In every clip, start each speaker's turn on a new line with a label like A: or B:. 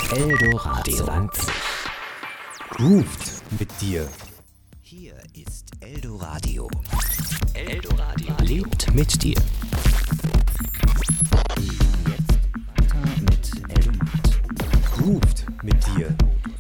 A: Eldoradio 20.
B: Grooved mit dir.
A: Hier ist Eldoradio. Eldoradio lebt mit dir. Jetzt weiter mit Eldomat.
B: Grooved mit dir.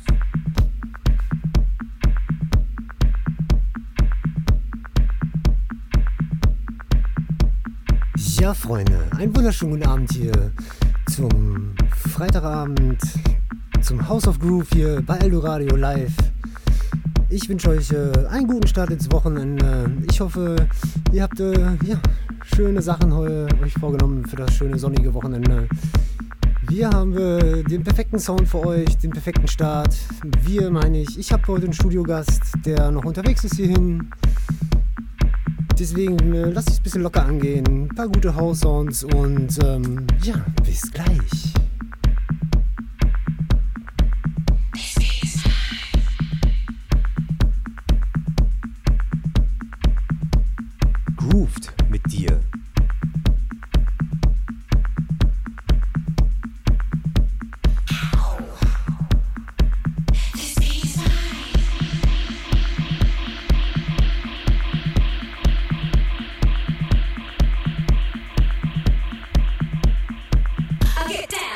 B: Ja, Freunde, einen wunderschönen guten Abend hier zum Freitagabend, zum House of Groove hier bei Eldoradio Live. Ich wünsche euch einen guten Start ins Wochenende. Ich hoffe, ihr habt schöne Sachen euch vorgenommen für das schöne sonnige Wochenende. Wir haben den perfekten Sound für euch, den perfekten Start. Wir meine ich habe heute einen Studiogast, der noch unterwegs ist hierhin. Deswegen lasst es ein bisschen locker angehen, ein paar gute House-Sounds und bis gleich. Grooved mit dir.
C: Get down.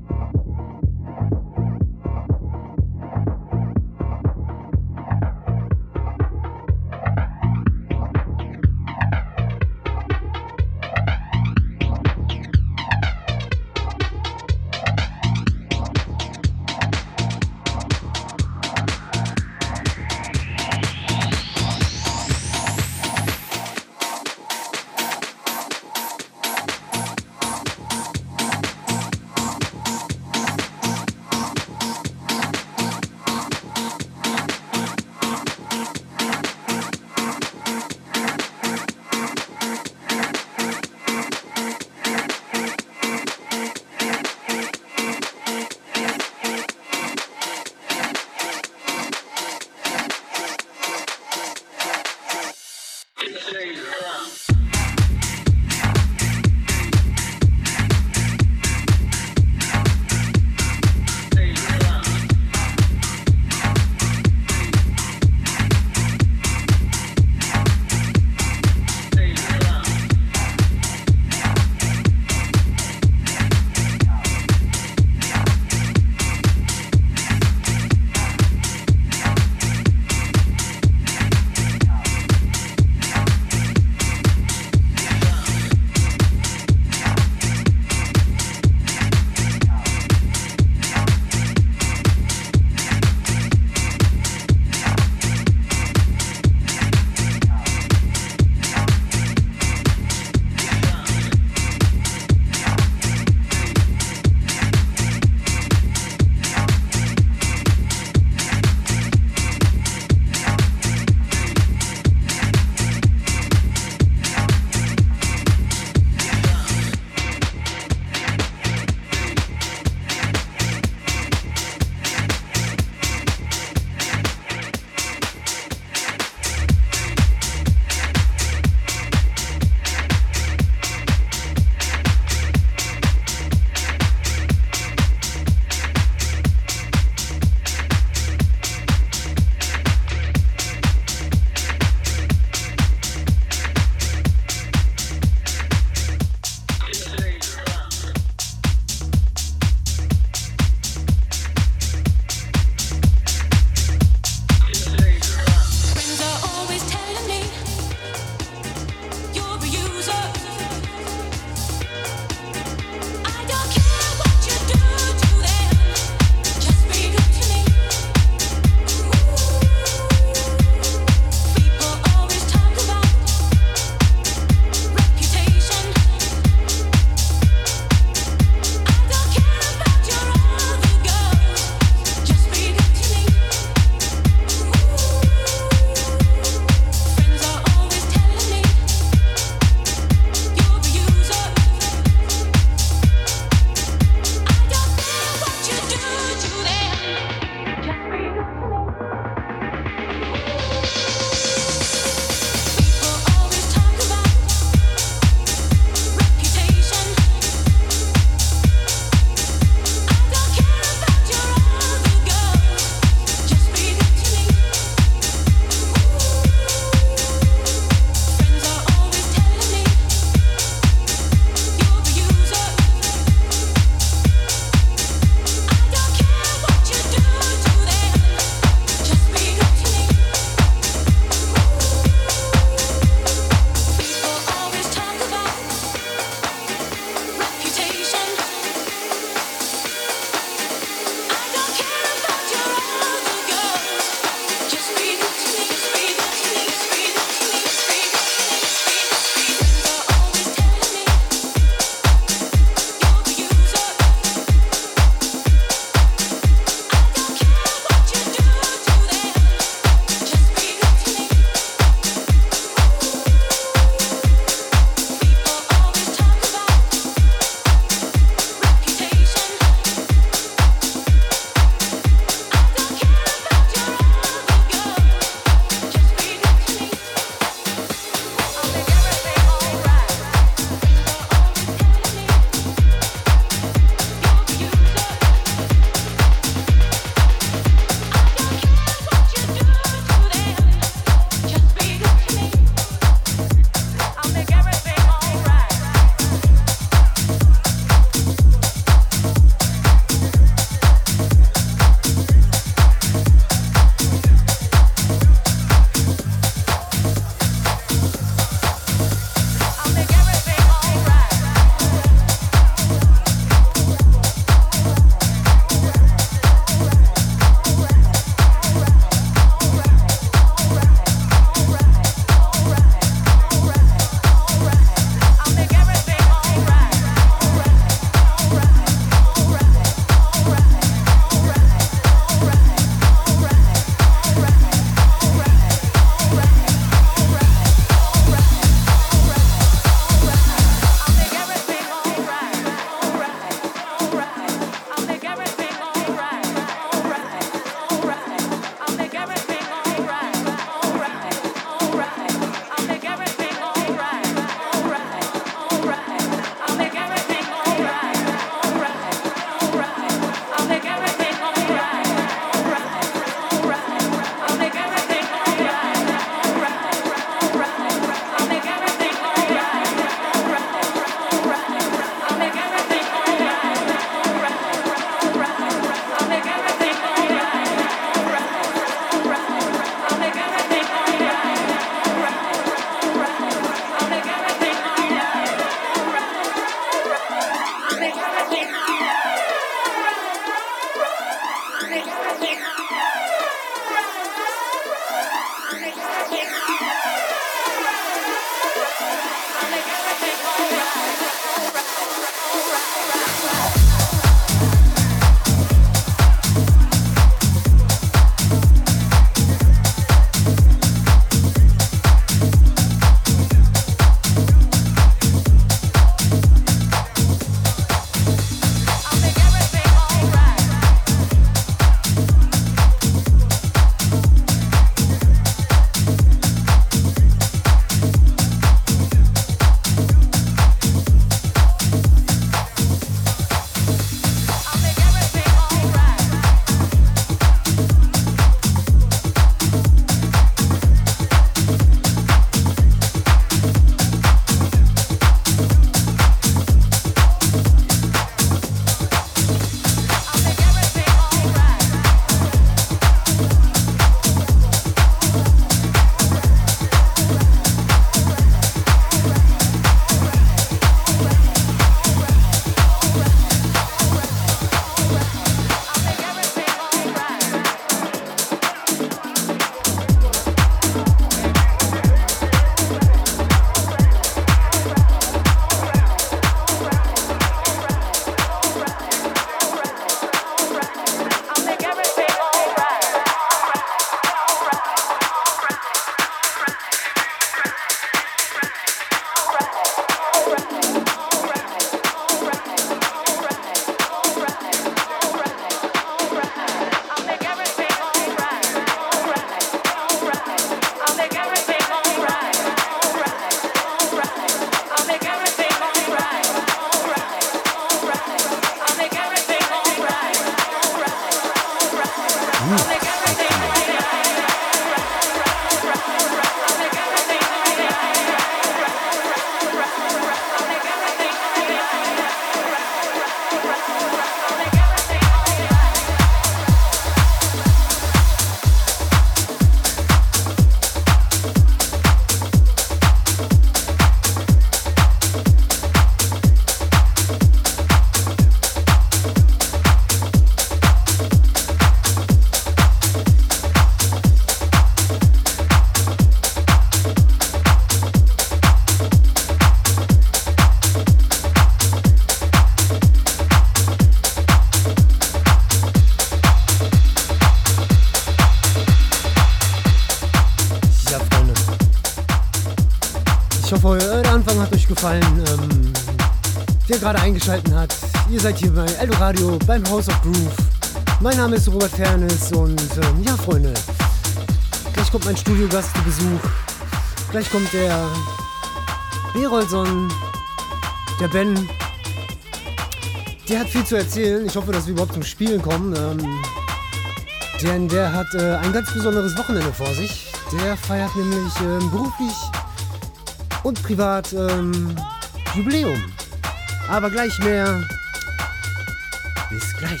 B: der Anfang hat euch gefallen. Wer gerade eingeschaltet hat, ihr seid hier bei Eldoradio beim House of Groove. Mein Name ist Robert Fernes und ja, Freunde, gleich kommt mein Studiogast zu Besuch. Gleich kommt der Berolson, der Ben. Der hat viel zu erzählen. Ich hoffe, dass wir überhaupt zum Spielen kommen. Denn der hat ein ganz besonderes Wochenende vor sich. Der feiert nämlich beruflich und privat Jubiläum. Aber gleich mehr. Bis gleich.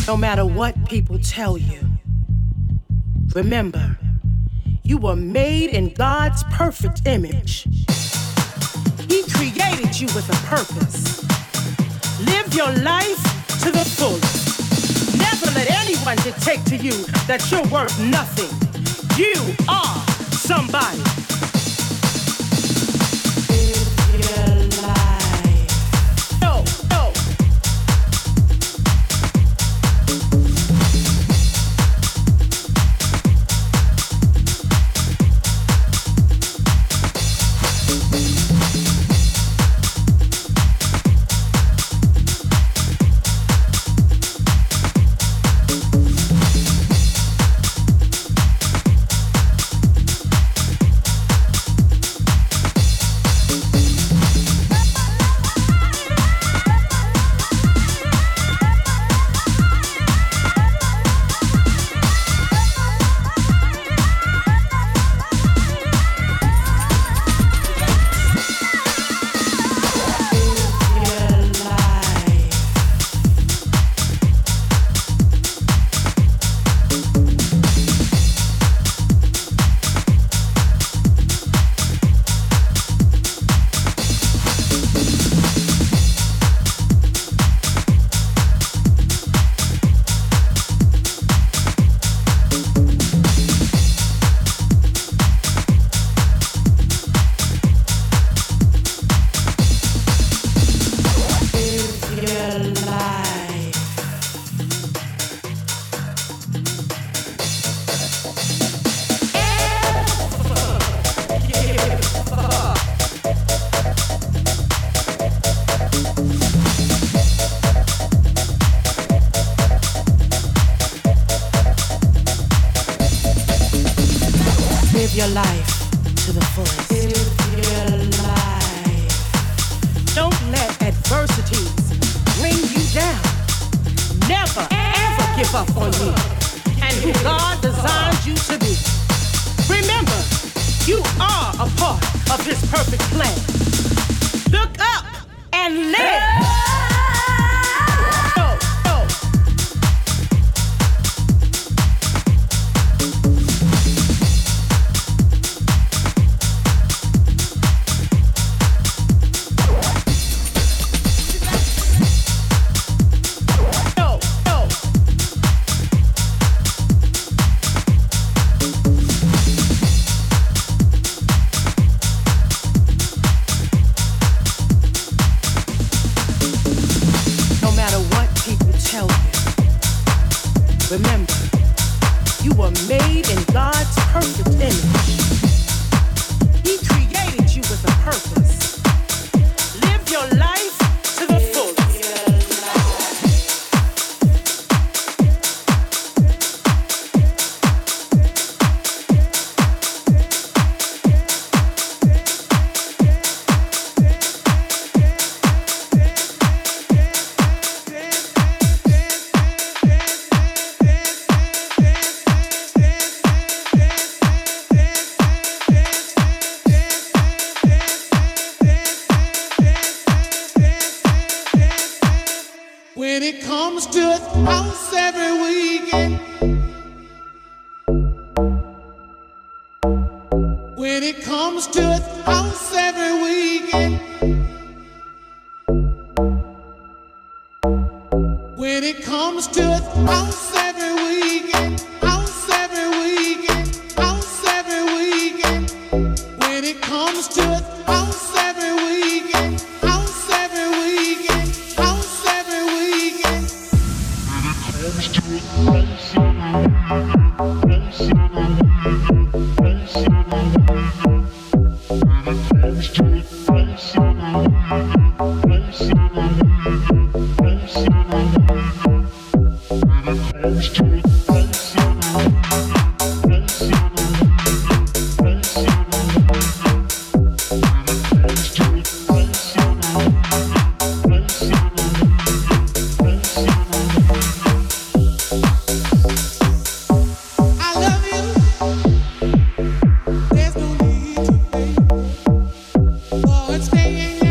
C: No matter what people tell you, remember, you were made in God's perfect image. He created you with a purpose. Live your life to the fullest. Never let anyone dictate to you that you're worth nothing. You are somebody. Live your life. No. Live your life to the fullest. Live your life. Don't let adversities bring you down. Never, ever give up on you and who God designed you to be. Remember, you are a part of His perfect plan. Look up and live. Remember, you were made in God's perfect image. He created you with a purpose. Live your life to the fullest.
D: When it comes to the house every weekend, when it comes to the house every weekend, when it comes to the house every weekend, house every weekend, house every weekend, when it comes to the house every weekend, house every weekend, house every weekend.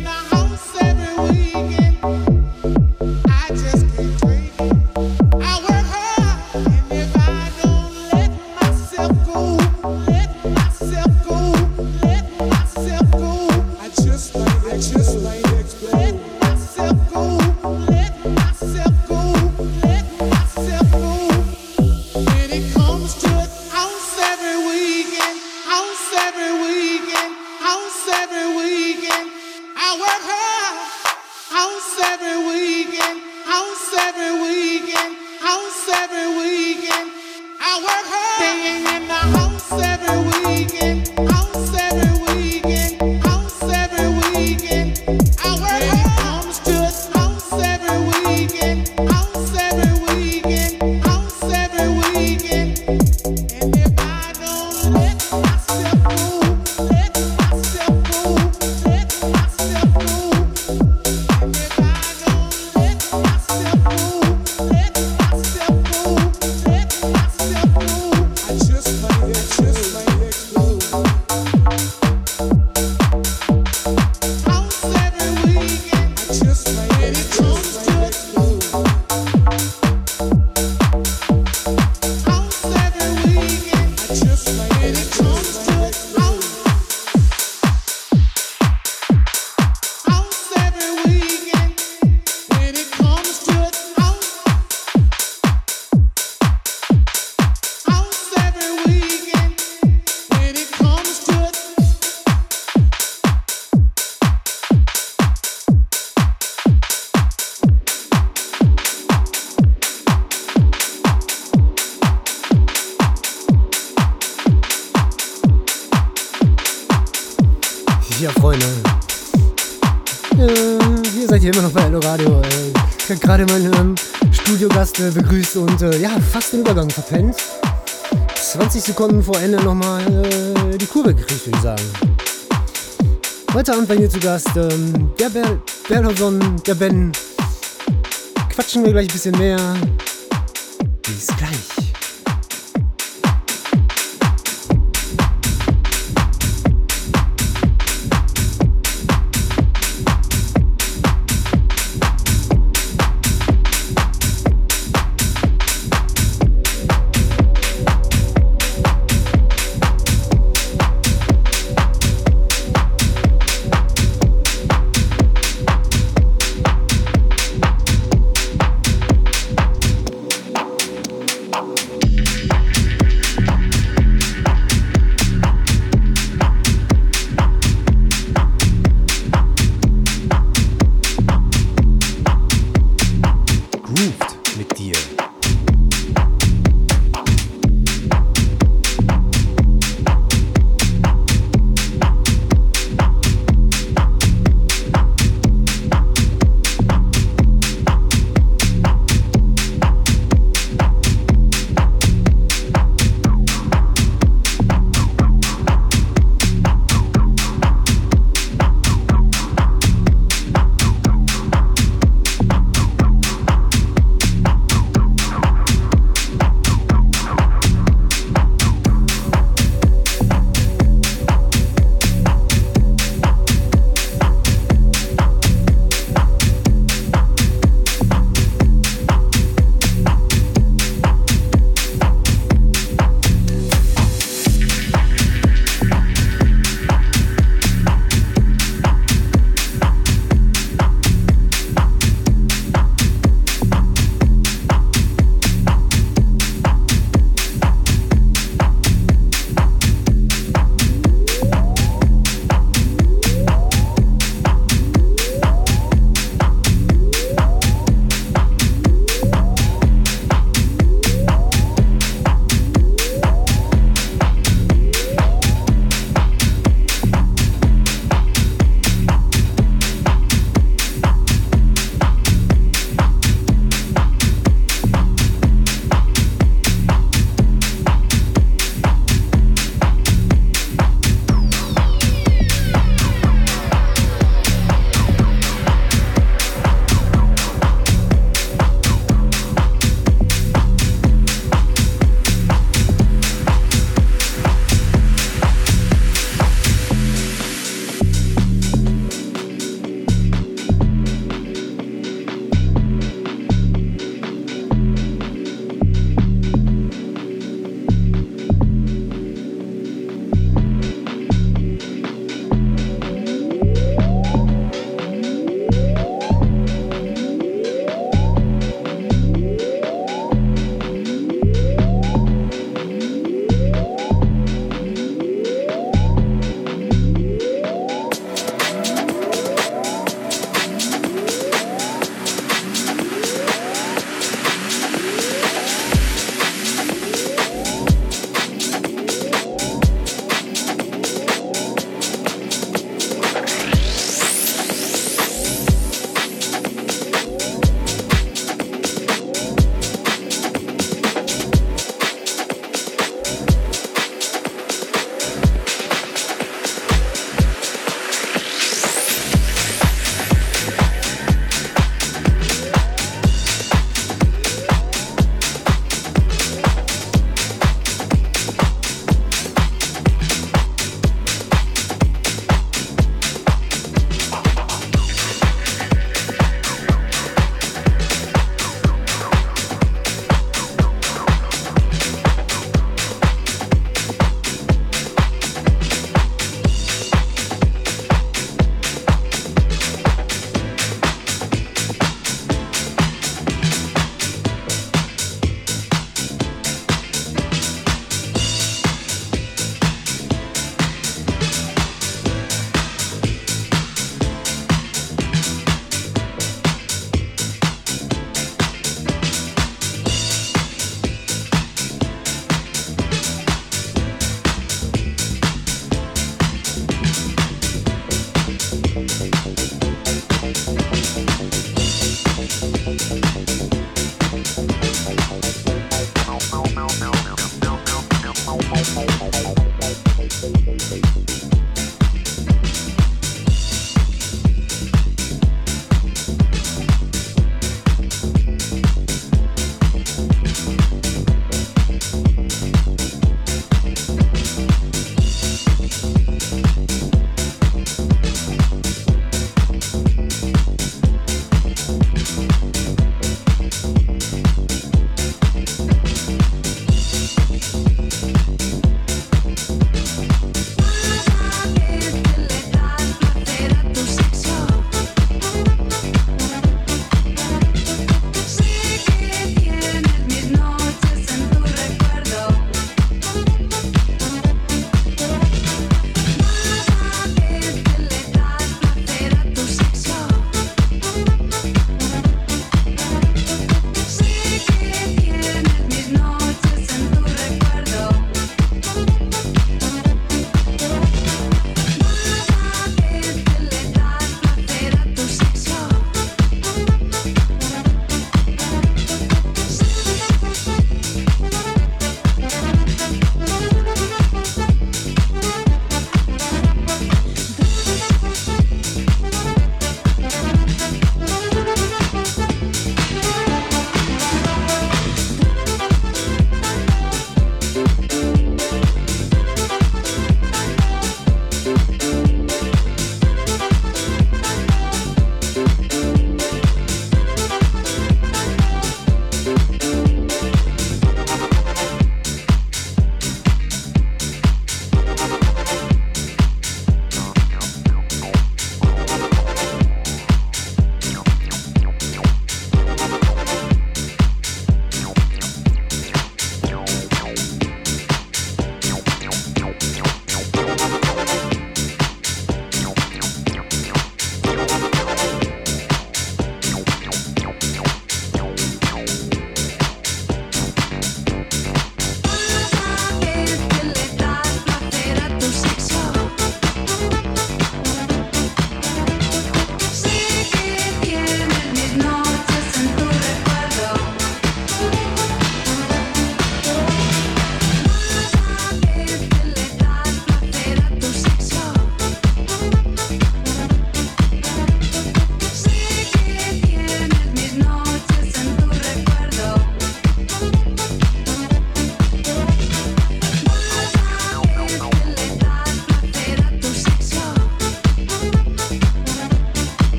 D: I
B: Ja, Freunde. Ihr seid hier immer noch bei Eldoradio. Ich habe gerade meinen Studiogast begrüßt und ja, fast den Übergang verpennt. 20 Sekunden vor Ende nochmal die Kurve gekriegt, würde ich sagen. Heute Abend bei mir zu Gast der Berlhausen, der Ben. Quatschen wir gleich ein bisschen mehr. Bis gleich.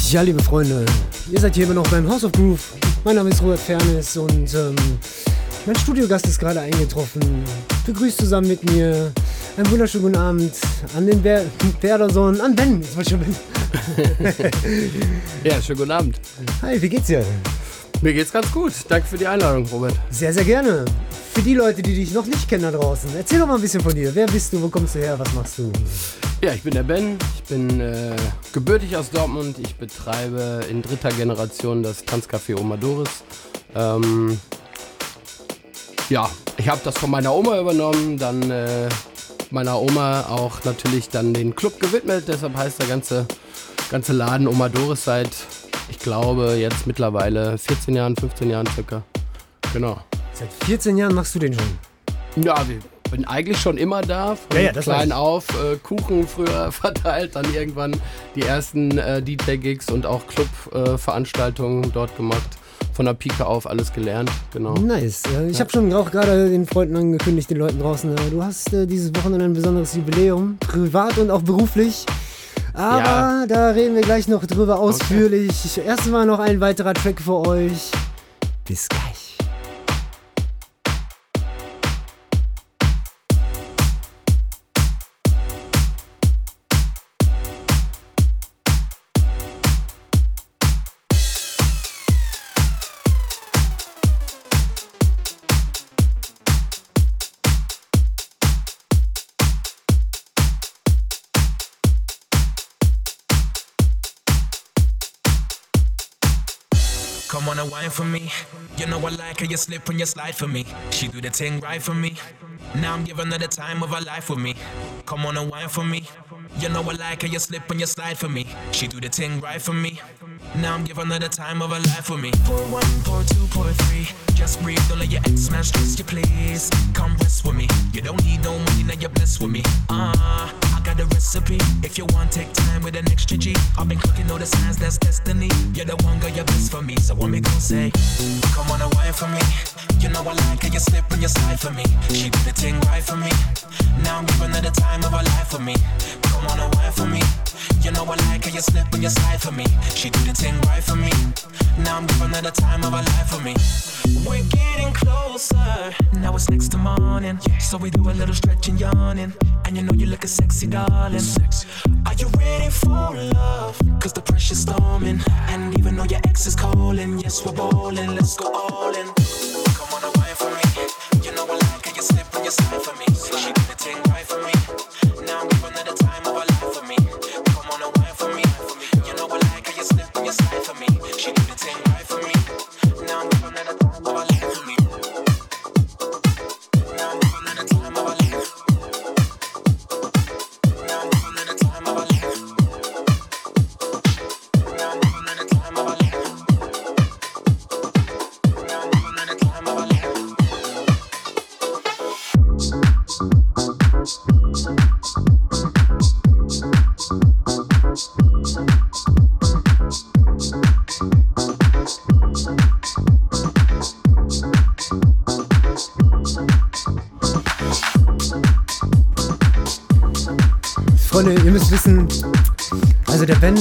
B: Ja, liebe Freunde, ihr seid hier immer noch beim House of Groove. Mein Name ist Robert Fernes und mein Studiogast ist gerade eingetroffen. Begrüßt zusammen mit mir einen wunderschönen guten Abend an den Werdersohn, an Ben. Jetzt wollte ich schon Ben.
E: Ja, schönen guten Abend.
B: Hi, wie geht's dir?
E: Mir geht's ganz gut. Danke für die Einladung, Robert.
B: Sehr, sehr gerne. Für die Leute, die dich noch nicht kennen da draußen, erzähl doch mal ein bisschen von dir. Wer bist du, wo kommst du her, was machst du?
E: Ja, ich bin der Ben. Ich bin gebürtig aus Dortmund. Ich betreibe in 3. Generation das Tanzcafé Oma Doris. Ja, ich habe das von meiner Oma übernommen, dann meiner Oma auch natürlich dann den Club gewidmet. Deshalb heißt der ganze Laden Oma Doris seit, ich glaube, jetzt mittlerweile 14 Jahren, 15 Jahren circa. Genau.
B: Seit 14 Jahren machst du den schon?
E: Ja, ich bin eigentlich schon immer da, von
B: ja, das
E: klein auf, Kuchen früher verteilt, dann irgendwann die ersten DJ-Gigs und auch Club-Veranstaltungen dort gemacht. Von der Pike auf alles gelernt, genau.
B: Nice. Ich habe schon auch gerade den Freunden angekündigt, den Leuten draußen, du hast dieses Wochenende ein besonderes Jubiläum, privat und auch beruflich. Aber ja, da reden wir gleich noch drüber ausführlich. Okay. Erstmal noch ein weiterer Track für euch. Bis gleich.
F: Come on and wine for me. You know I like how you slip when you slide for me. She do the thing right for me. Now I'm giving her the time of her life with me. Come on and wine for me. You know I like how you slip when you slide for me. She do the thing right for me. Now I'm giving her the time of her life with me. Pour 1, pour 2, pour 3. Just breathe, don't let your ex-man stress you, please. Come rest with me. You don't need no money, now you're blessed with me. I got a recipe. If you want, take time with an extra G. I've been cooking all the signs, that's destiny. You're the one, girl, you're best for me. So what me gon' say? Come on and wine for me. You know I like how you slip when you slide for me. She do the thing right for me. Now I'm giving her the time of her life for me. Come on and wine for me. You know I like how you slip when you slide for me. She do the thing right for me. Now I'm giving her the time of her life for me. We're getting closer. Now it's next to morning. So we do a little stretch and yawning. And you know you're looking sexy, darling. Are you ready for love? Cause the pressure's storming. And even though your ex is calling, yes, we're ballin', let's go all in. Come on and wine for me. You know I like how you slip when you slide for me. She do the thing right for me. Now I'm giving her the time of her life for me. Come on and wine for me. You know I like how you slip when you slide for me. She do the thing right for me. Now I'm giving her the time of her life for me. Now I'm giving her the time of her life. Now I'm giving her the time of her life. Now I'm giving her the time of her life. Now I'm giving her the time of her life.
B: Freunde, ihr müsst wissen, also der Ben